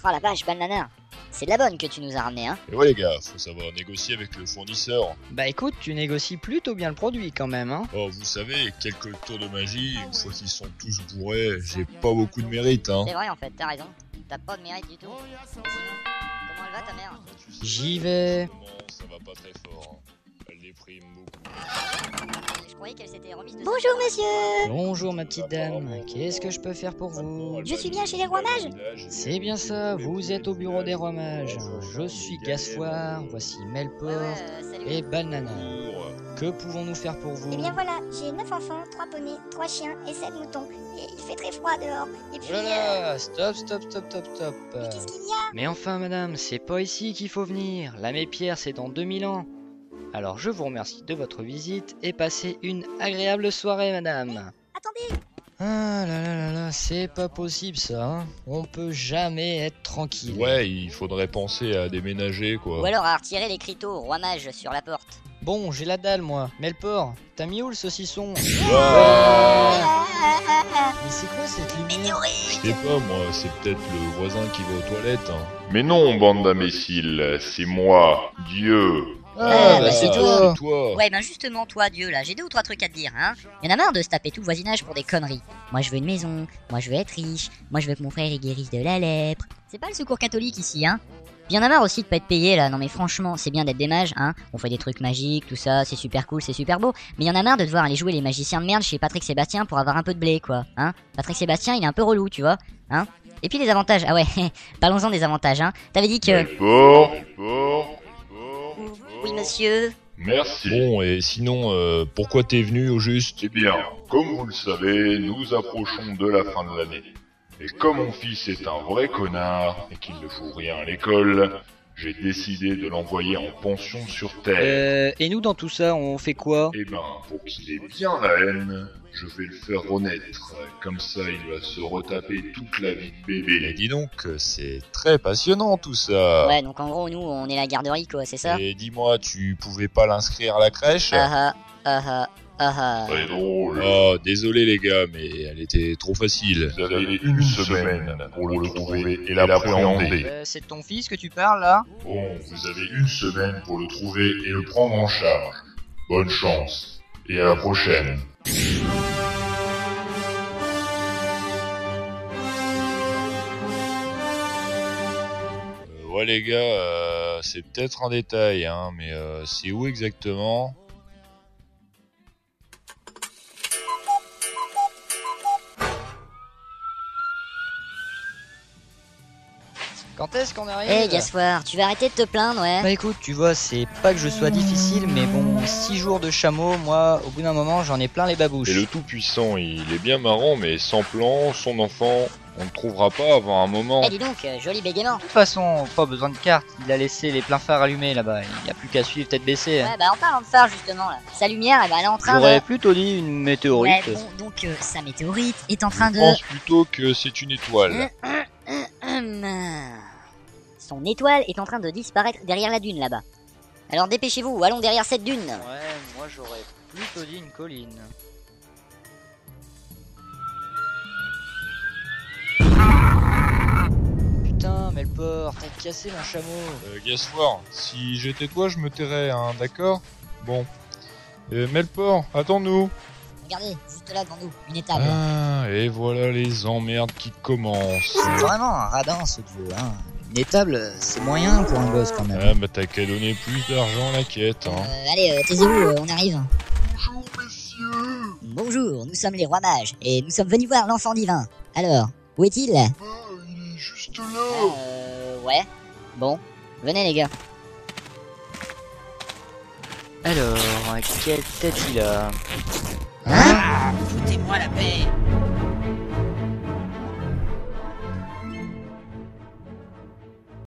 Oh la vache, Banana, c'est de la bonne que tu nous as ramené, hein. Et ouais les gars, faut savoir négocier avec le fournisseur. Bah écoute, tu négocies plutôt bien le produit quand même, hein. Oh vous savez, quelques tours de magie, une fois qu'ils sont tous bourrés, j'ai pas beaucoup de mérite hein. C'est vrai en fait, t'as raison. T'as pas de mérite du tout. Sinon, comment elle va ta mère? J'y vais. Ça va pas très fort, hein. Elle déprime beaucoup. Je croyais qu'elle s'était remise de... Bonjour monsieur. Bonjour ma petite dame, qu'est-ce que je peux faire pour vous? Je suis bien chez les rois mages? C'est bien ça, vous êtes au bureau des rois mages. Je suis Gasfoire, voici Melport salut. et Banana. Que pouvons-nous faire pour vous? Eh bien voilà, j'ai 9 enfants, 3 poneys, 3 chiens et 7 moutons. Et il fait très froid dehors. Et puis... Voilà, stop. Mais qu'est-ce qu'il y a? Mais enfin madame, c'est pas ici qu'il faut venir. La Mépierre c'est dans 2000 ans. Alors je vous remercie de votre visite et passez une agréable soirée madame. Attendez. Ah là, c'est pas possible ça, hein. On peut jamais être tranquille. Ouais, il faudrait penser à déménager quoi. Ou alors à retirer l'écriteau roi mage sur la porte. Bon, j'ai la dalle moi. Melport, t'as mis où le saucisson? Mais c'est quoi cette lumière? Je sais pas moi, c'est peut-être le voisin qui va aux toilettes hein. Mais non, bande d'imbéciles, c'est moi, Dieu. Bah c'est toi. C'est toi. Ouais, ben justement, toi, Dieu, là, j'ai 2 ou 3 trucs à te dire, hein. Y'en a marre de se taper tout le voisinage pour des conneries. Moi, je veux une maison, moi, je veux être riche, moi, je veux que mon frère, il guérisse de la lèpre. C'est pas le secours catholique ici, hein. Puis y'en a marre aussi de pas être payé, là. Non, mais franchement, c'est bien d'être des mages, hein. On fait des trucs magiques, tout ça, c'est super cool, c'est super beau. Mais y'en a marre de devoir aller jouer les magiciens de merde chez Patrick Sébastien pour avoir un peu de blé, quoi, hein. Patrick Sébastien, il est un peu relou, tu vois, hein. Et puis les avantages, ah ouais, parlons-en des avantages, hein. T'avais dit que... Melport. Oui, monsieur. Merci. Bon et sinon, pourquoi t'es venu au juste? Eh bien, comme vous le savez, nous approchons de la fin de l'année. Et comme mon fils est un vrai connard et qu'il ne fout rien à l'école, j'ai décidé de l'envoyer en pension sur Terre. Et nous dans tout ça, on fait quoi? Eh ben, pour qu'il ait bien la haine, je vais le faire renaître. Comme ça, il va se retaper toute la vie de Mais bébé. dis donc, c'est très passionnant tout ça. Ouais, donc en gros, nous, on est la garderie, quoi, c'est ça? Et dis-moi, tu pouvais pas l'inscrire à la crèche? Ah ah. Très drôle. Oh, désolé les gars, mais elle était trop facile. Vous avez une semaine pour le trouver et l'appréhender. C'est ton fils que tu parles là? Bon, vous avez une semaine pour le trouver et le prendre en charge. Bonne chance. Et à la prochaine. Ouais les gars, c'est peut-être un détail, hein, mais c'est où exactement? Quand est-ce qu'on arrive? Eh, Gasfoire, tu vas arrêter de te plaindre, ouais? Bah écoute, tu vois, c'est pas que je sois difficile, mais bon, 6 jours de chameau, moi, au bout d'un moment, j'en ai plein les babouches. Et le Tout-Puissant, il est bien marrant, mais sans plan, son enfant, on ne trouvera pas avant un moment. Eh, dis donc, joli bégaiement. De toute façon, pas besoin de carte, il a laissé les pleins phares allumés là-bas, il y a plus qu'à suivre tête baissée. Ouais, bah en parlant de phare, justement, là. Sa lumière, elle est en train J'aurais de... plutôt dit une météorite. Ouais, bon, donc, sa météorite est en train Je de... pense plutôt que c'est une étoile. Son étoile est en train de disparaître derrière la dune, là-bas. Alors dépêchez-vous, allons derrière cette dune. Ouais, moi j'aurais plutôt dit une colline. Putain, Melport, t'as cassé mon chameau. Gasfoire, si j'étais toi, je me tairais, hein, d'accord? Bon. Melport, attends-nous. Regardez, juste là devant nous, une étable. Ah, et voilà les emmerdes qui commencent. C'est vraiment un radin ce dieu, hein. Une étable, c'est moyen pour un gosse quand même. Ah bah t'as qu'à donner plus d'argent à la quête, hein. Allez, taisez-vous, on arrive. Bonjour, messieurs. Bonjour, nous sommes les rois mages, et nous sommes venus voir l'enfant divin. Alors, où est-il? Bah, il est juste là. Ouais. Bon, venez les gars. Alors, quelle tête il a? Hein? Foutez-moi la paix.